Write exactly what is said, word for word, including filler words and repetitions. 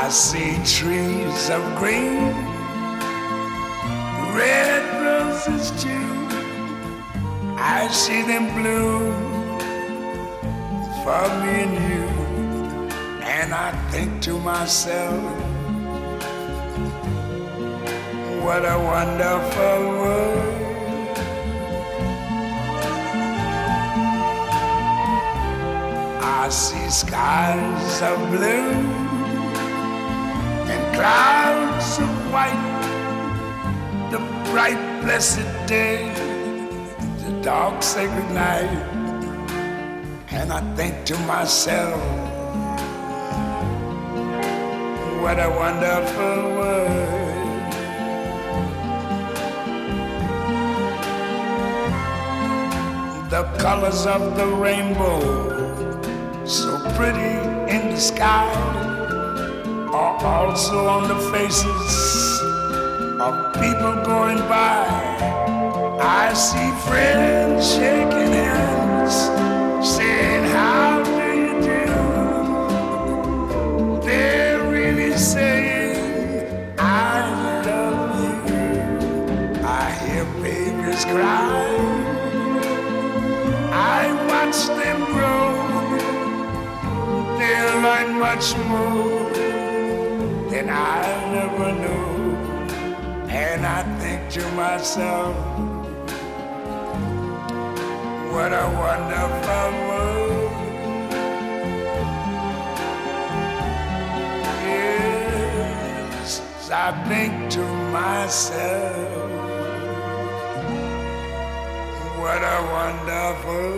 I see trees of green, red roses too. I see them bloom for me and you. And I think to myself, what a wonderful world. I see skies of blue and clouds of white, the bright blessed day, the dark sacred night. And I think to myself, what a wonderful world. The colors of the rainbow, so pretty in the sky, are also on the faces of people going by. I see friends shaking hands, saying, how do you do? They're really saying, I love you. I hear babies cry, I watch them grow. They'll learn much more than I never knew. And I think to myself, what a wonderful world. Yes, I think to myself, what a wonderful